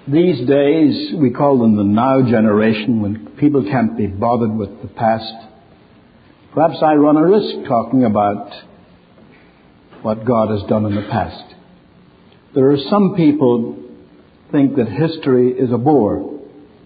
These days, we call them the now generation, when people can't be bothered with the past. Perhaps I run a risk talking about what God has done in the past. There are some people think that history is a bore.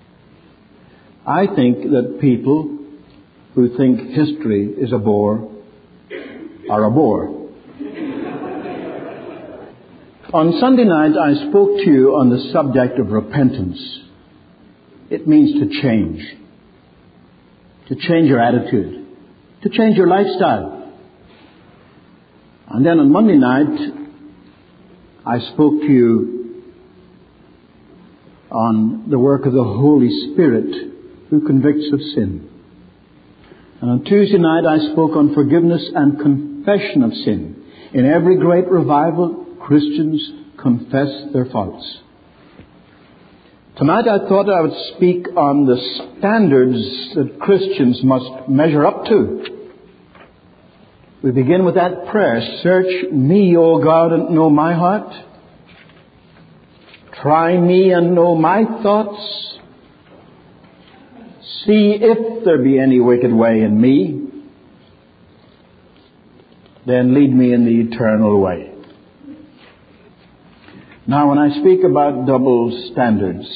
I think that people who think history is a bore are a bore. On Sunday night, I spoke to you on the subject of repentance. It means to change your attitude, to change your lifestyle. And then on Monday night, I spoke to you on the work of the Holy Spirit who convicts of sin. And on Tuesday night, I spoke on forgiveness and confession of sin. In every great revival, Christians confess their faults. Tonight I thought I would speak on the standards that Christians must measure up to. We begin with that prayer. Search me, O God, and know my heart. Try me and know my thoughts. See if there be any wicked way in me. Then lead me in the eternal way. Now, when I speak about double standards,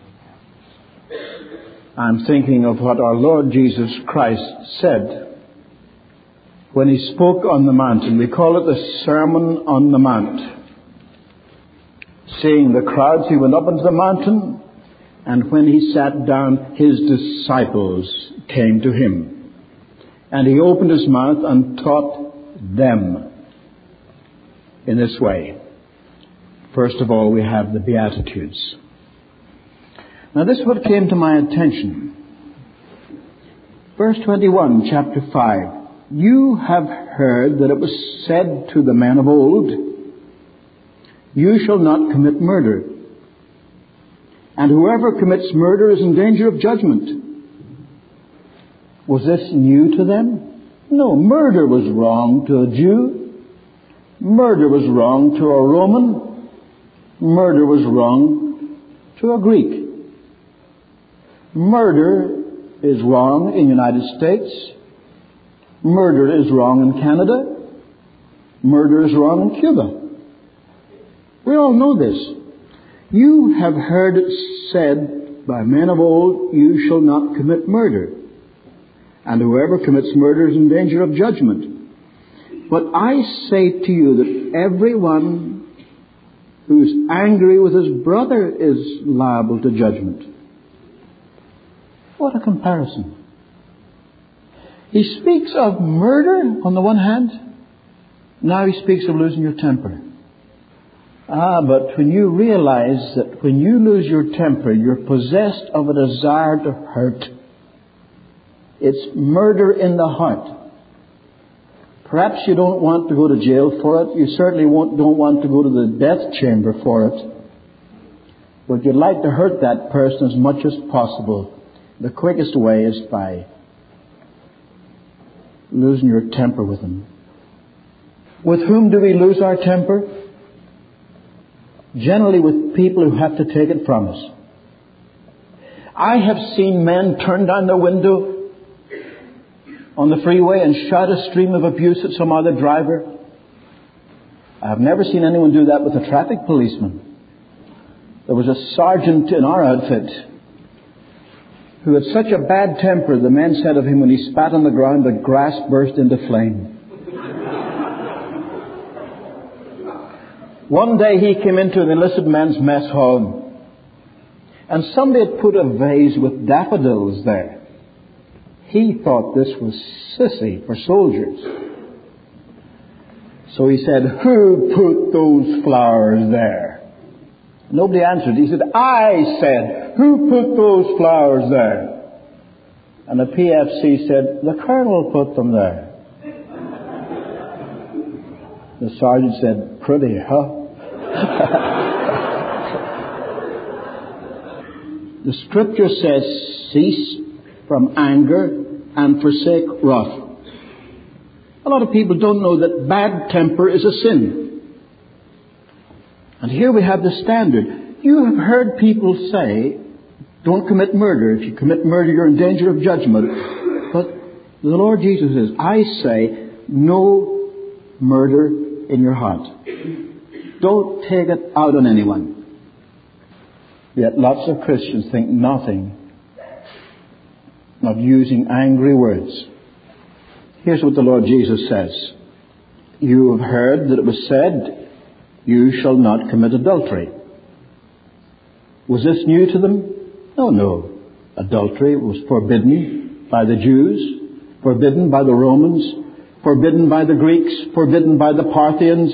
I'm thinking of what our Lord Jesus Christ said when He spoke on the mountain. We call it the Sermon on the Mount. Seeing the crowds, He went up into the mountain, and when He sat down, His disciples came to Him. And He opened His mouth and taught them in this way. First of all, we have the Beatitudes. Now, this is what came to my attention. Verse 21, chapter 5. You have heard that it was said to the men of old, you shall not commit murder. And whoever commits murder is in danger of judgment. Was this new to them? No, murder was wrong to a Jew. Murder was wrong to a Roman. Murder was wrong to a Greek. Murder is wrong in the United States. Murder is wrong in Canada. Murder is wrong in Cuba. We all know this. You have heard it said by men of old, you shall not commit murder. And whoever commits murder is in danger of judgment. But I say to you that everyone who's angry with his brother is liable to judgment. What a comparison. He speaks of murder on the one hand. Now he speaks of losing your temper. But when you realize that when you lose your temper, you're possessed of a desire to hurt. It's murder in the heart. Perhaps you don't want to go to jail for it. You certainly don't want to go to the death chamber for it. But you'd like to hurt that person as much as possible. The quickest way is by losing your temper with them. With whom do we lose our temper? Generally with people who have to take it from us. I have seen men turn down the window on the freeway and shout a stream of abuse at some other driver. I have never seen anyone do that with a traffic policeman. There was a sergeant in our outfit who had such a bad temper, the men said of him when he spat on the ground, the grass burst into flame. One day he came into an enlisted men's mess hall, and somebody had put a vase with daffodils there. He thought this was sissy for soldiers. So he said, who put those flowers there? Nobody answered. He said, I said, who put those flowers there? And the PFC said, the colonel put them there. The sergeant said, pretty, huh? The scripture says, cease from anger and forsake wrath. A lot of people don't know that bad temper is a sin. And here we have the standard. You have heard people say, don't commit murder. If you commit murder, you're in danger of judgment. But the Lord Jesus says, I say, no murder in your heart. Don't take it out on anyone. Yet lots of Christians think nothing of using angry words. Here's what the Lord Jesus says. You have heard that it was said, you shall not commit adultery. Was this new to them? No. Adultery was forbidden by the Jews, forbidden by the Romans, forbidden by the Greeks, forbidden by the Parthians.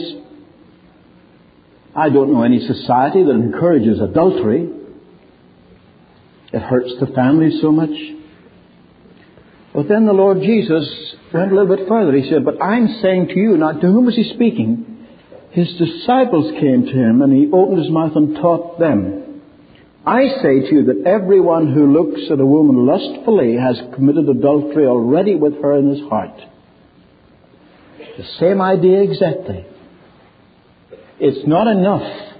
I don't know any society that encourages adultery. It hurts the family so much. But then the Lord Jesus went a little bit further. He said, but I'm saying to you, now to whom was he speaking? His disciples came to him and he opened his mouth and taught them. I say to you that everyone who looks at a woman lustfully has committed adultery already with her in his heart. The same idea exactly. It's not enough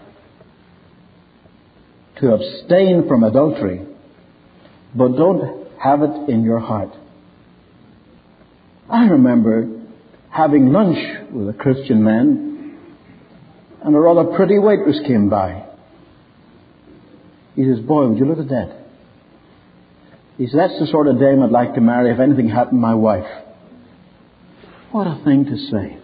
to abstain from adultery, but don't have it in your heart. I remember having lunch with a Christian man, and a rather pretty waitress came by. He says, boy, would you look at that? He says, that's the sort of dame I'd like to marry if anything happened to my wife. What a thing to say.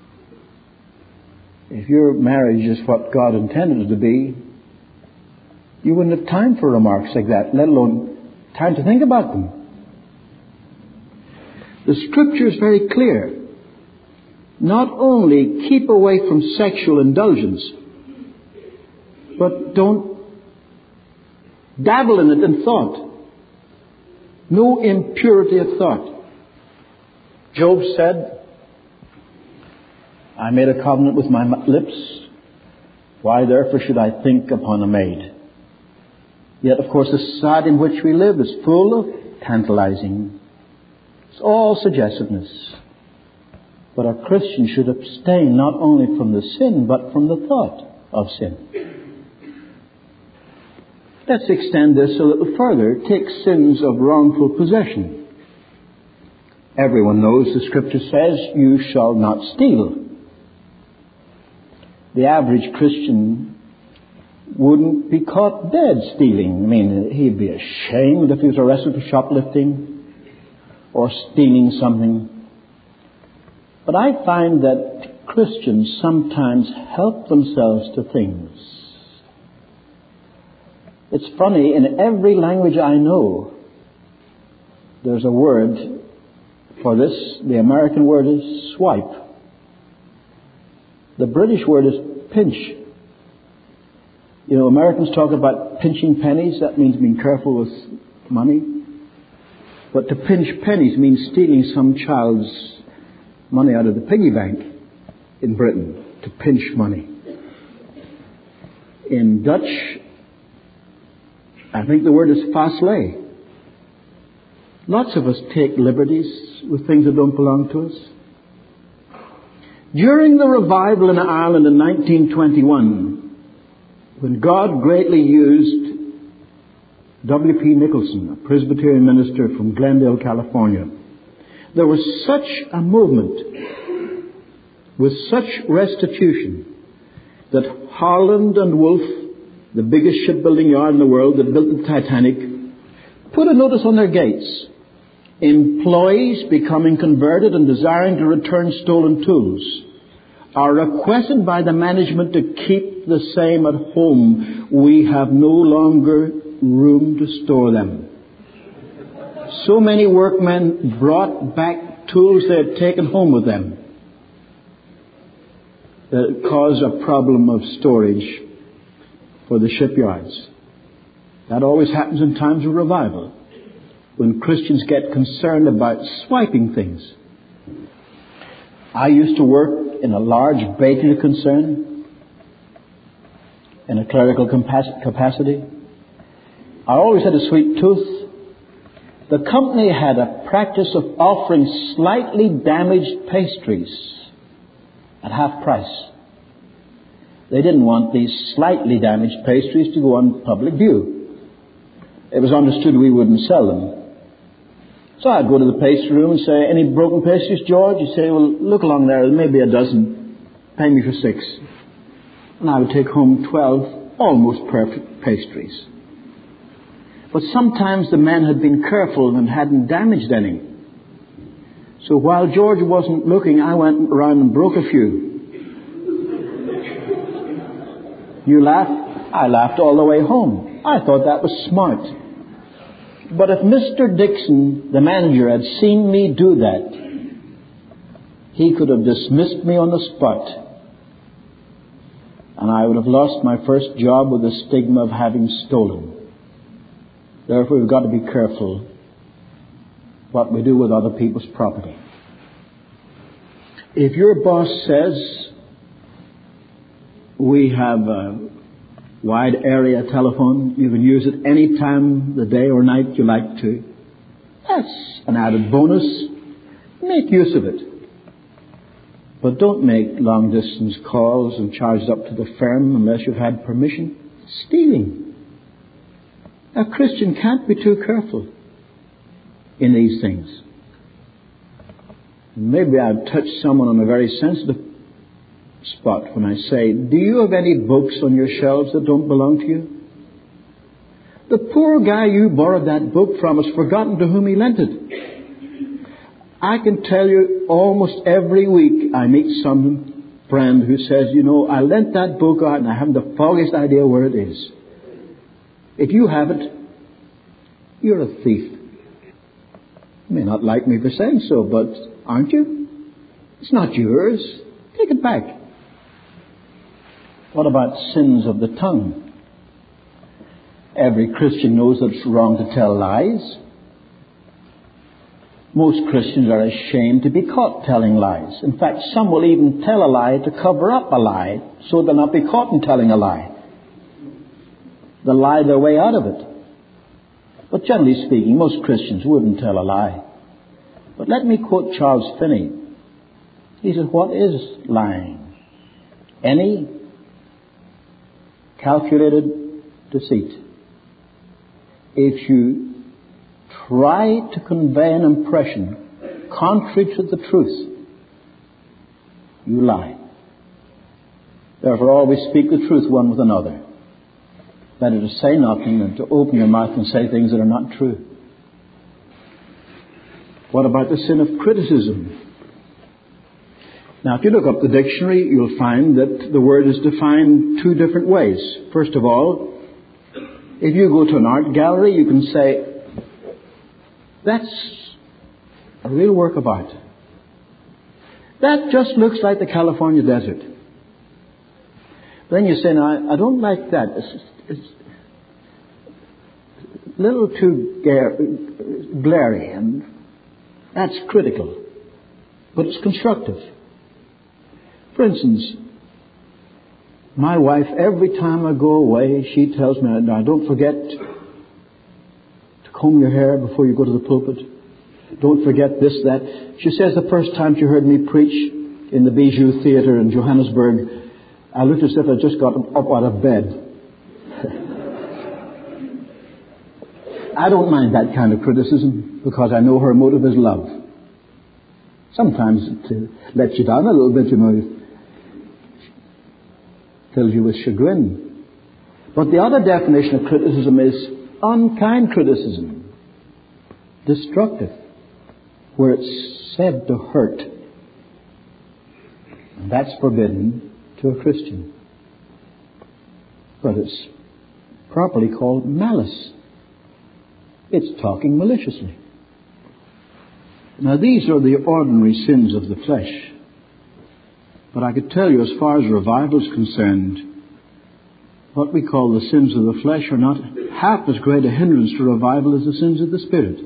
If your marriage is what God intended it to be, you wouldn't have time for remarks like that, let alone time to think about them. The Scripture is very clear. Not only keep away from sexual indulgence, but don't dabble in it in thought. No impurity of thought. Job said, I made a covenant with my lips. Why therefore should I think upon a maid? Yet, of course, the society in which we live is full of tantalizing. It's all suggestiveness. But a Christian should abstain not only from the sin, but from the thought of sin. Let's extend this a little further. Take sins of wrongful possession. Everyone knows the Scripture says, you shall not steal. The average Christian wouldn't be caught dead stealing. I mean, he'd be ashamed if he was arrested for shoplifting or stealing something. But I find that Christians sometimes help themselves to things. It's funny, in every language I know, there's a word for this. The American word is swipe. The British word is pinch. You know, Americans talk about pinching pennies. That means being careful with money. But to pinch pennies means stealing some child's money out of the piggy bank in Britain. To pinch money. In Dutch, I think the word is fastlay. Lots of us take liberties with things that don't belong to us. During the revival in Ireland in 1921, when God greatly used W.P. Nicholson, a Presbyterian minister from Glendale, California, there was such a movement with such restitution that Harland and Wolff, the biggest shipbuilding yard in the world that built the Titanic, put a notice on their gates. Employees becoming converted and desiring to return stolen tools are requested by the management to keep the same at home. We have no longer room to store them. So many workmen brought back tools they had taken home with them that it caused a problem of storage for the shipyards. That always happens in times of revival, when Christians get concerned about swiping things. I used to work in a large bakery concern in a clerical capacity. I always had a sweet tooth. The company had a practice of offering slightly damaged pastries at half price. They didn't want these slightly damaged pastries to go on public view. It was understood we wouldn't sell them. So I'd go to the pastry room and say, any broken pastries, George? He'd say, well, look along there, maybe a dozen. Pay me for 6. And I would take home 12 almost perfect pastries. But sometimes the men had been careful and hadn't damaged any. So while George wasn't looking, I went around and broke a few. You laugh? I laughed all the way home. I thought that was smart. But if Mr. Dixon, the manager, had seen me do that, he could have dismissed me on the spot. And I would have lost my first job with the stigma of having stolen. Therefore, we've got to be careful what we do with other people's property. If your boss says, we have a wide area telephone, you can use it any time of the day or night you like to, that's an added bonus. Make use of it. But don't make long-distance calls and charge it up to the firm unless you've had permission. Stealing. A Christian can't be too careful in these things. Maybe I've touched someone on a very sensitive spot when I say, do you have any books on your shelves that don't belong to you? The poor guy you borrowed that book from has forgotten to whom he lent it. I can tell you almost every week I meet some friend who says, I lent that book out and I haven't the foggiest idea where it is. If you have it, you're a thief. You may not like me for saying so, but aren't you? It's not yours. Take it back. What about sins of the tongue? Every Christian knows that it's wrong to tell lies. Most Christians are ashamed to be caught telling lies. In fact, some will even tell a lie to cover up a lie so they'll not be caught in telling a lie. They'll lie their way out of it. But generally speaking, most Christians wouldn't tell a lie. But let me quote Charles Finney. He said, what is lying? Any calculated deceit. If you try to convey an impression contrary to the truth, you lie. Therefore, always speak the truth one with another. Better to say nothing than to open your mouth and say things that are not true. What about the sin of criticism? Now, if you look up the dictionary, you'll find that the word is defined 2 different ways. First of all, if you go to an art gallery, you can say, that's a real work of art. That just looks like the California desert. Then you say, no, I don't like that. It's a little too glary, and that's critical. But it's constructive. For instance, my wife, every time I go away, she tells me, now don't forget to comb your hair before you go to the pulpit. Don't forget this, that. She says the first time she heard me preach in the Bijou Theatre in Johannesburg, I looked as if I just got up out of bed. I don't mind that kind of criticism because I know her motive is love. Sometimes it lets you down a little bit, fills you with chagrin. But the other definition of criticism is unkind criticism, destructive, where it's said to hurt. And that's forbidden to a Christian. But it's properly called malice. It's talking maliciously. Now, these are the ordinary sins of the flesh. But I could tell you, as far as revival is concerned, what we call the sins of the flesh are not half as great a hindrance to revival as the sins of the Spirit.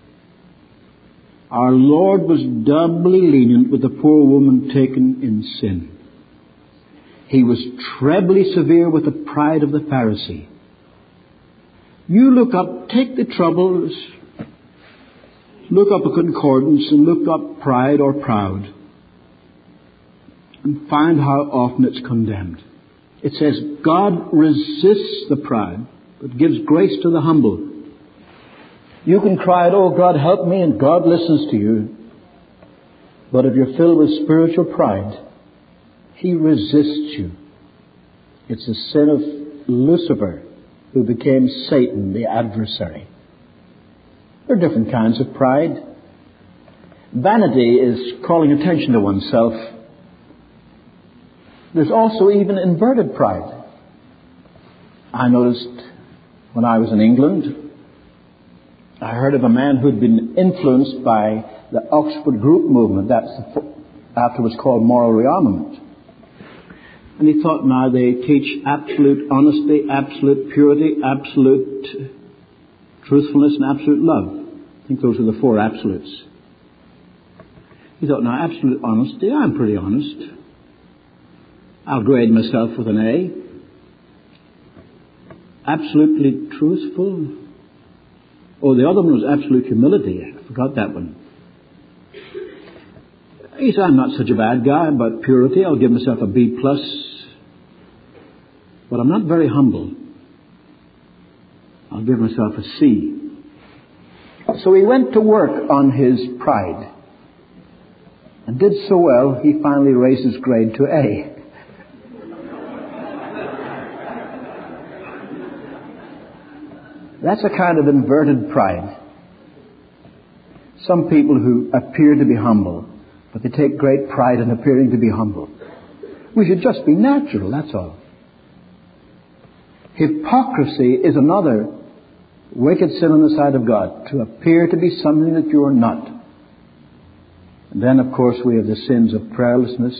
Our Lord was doubly lenient with the poor woman taken in sin. He was trebly severe with the pride of the Pharisee. You look up, take the trouble, look up a concordance and look up pride or proud and find how often it's condemned. It says, God resists the proud, but gives grace to the humble. You can cry out, oh God, help me, and God listens to you. But if you're filled with spiritual pride, He resists you. It's the sin of Lucifer, who became Satan, the adversary. There are different kinds of pride. Vanity is calling attention to oneself. There's also even inverted pride. I noticed when I was in England, I heard of a man who'd been influenced by the Oxford Group movement. That's afterwards called moral rearmament. And he thought, now they teach absolute honesty, absolute purity, absolute truthfulness, and absolute love. I think those are the four absolutes. He thought, now absolute honesty, I'm pretty honest. I'll grade myself with an A. Absolutely truthful. Oh, the other one was absolute humility. I forgot that one. He said, I'm not such a bad guy about purity. I'll give myself a B+. But I'm not very humble. I'll give myself a C. So he went to work on his pride. And did so well, he finally raised his grade to A. That's a kind of inverted pride. Some people who appear to be humble, but they take great pride in appearing to be humble. We should just be natural, that's all. Hypocrisy is another wicked sin on the side of God, to appear to be something that you are not. And then, of course, we have the sins of prayerlessness,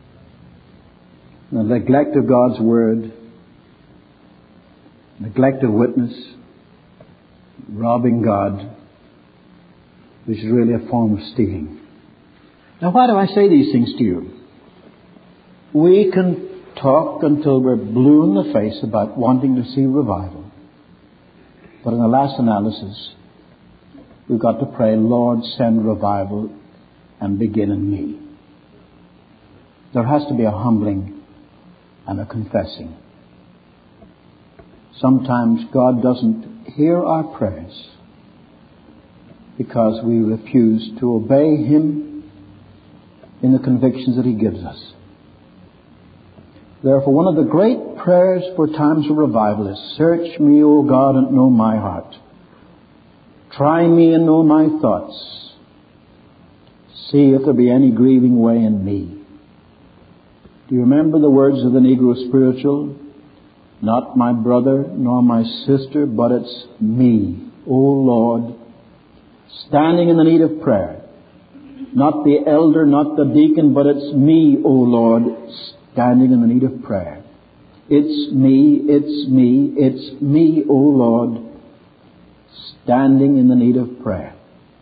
the neglect of God's Word, neglect of witness, robbing God, which is really a form of stealing. Now, why do I say these things to you? We can talk until we're blue in the face about wanting to see revival. But in the last analysis, we've got to pray, Lord, send revival and begin in me. There has to be a humbling and a confessing. Sometimes God doesn't hear our prayers because we refuse to obey Him in the convictions that He gives us. Therefore, one of the great prayers for times of revival is, search me, O God, and know my heart. Try me and know my thoughts. See if there be any grieving way in me. Do you remember the words of the Negro spiritual? Not my brother nor my sister, but it's me, O Lord, standing in the need of prayer. Not the elder, not the deacon, but it's me, O Lord, standing in the need of prayer. It's me, it's me, it's me, O Lord, standing in the need of prayer.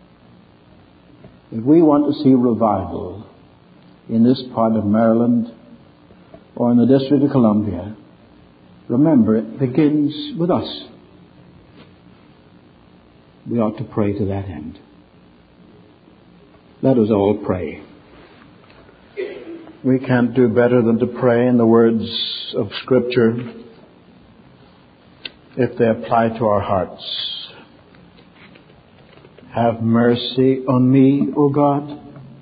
If we want to see revival in this part of Maryland or in the District of Columbia, remember, it begins with us. We ought to pray to that end. Let us all pray. We can't do better than to pray in the words of Scripture if they apply to our hearts. Have mercy on me, O God,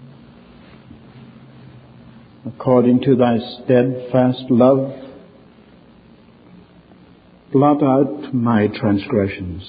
according to thy steadfast love. Blot out my transgressions.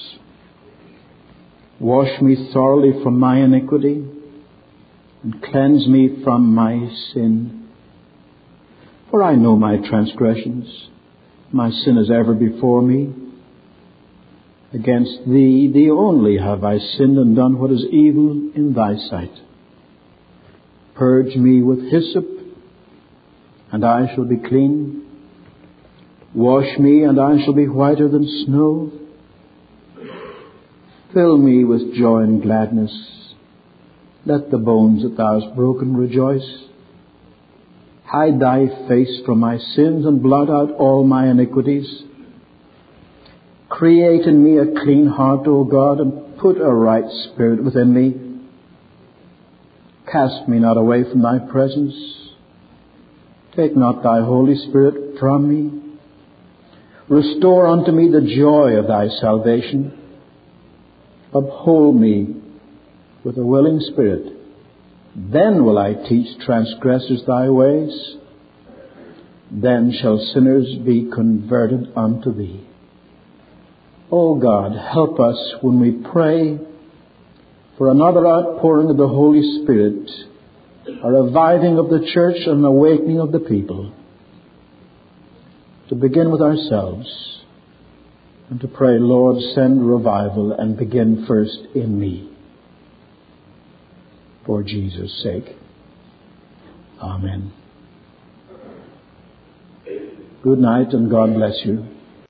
Wash me thoroughly from my iniquity and cleanse me from my sin. For I know my transgressions. My sin is ever before me. Against thee, thee only, have I sinned and done what is evil in thy sight. Purge me with hyssop, and I shall be clean. Wash me, and I shall be whiter than snow. Fill me with joy and gladness. Let the bones that thou hast broken rejoice. Hide thy face from my sins, and blot out all my iniquities. Create in me a clean heart, O God, and put a right spirit within me. Cast me not away from thy presence. Take not thy Holy Spirit from me. Restore unto me the joy of thy salvation. Uphold me with a willing spirit. Then will I teach transgressors thy ways. Then shall sinners be converted unto thee. O God, help us when we pray for another outpouring of the Holy Spirit, a reviving of the church and an awakening of the people, to begin with ourselves and to pray, Lord, send revival and begin first in me. For Jesus' sake. Amen. Good night and God bless you.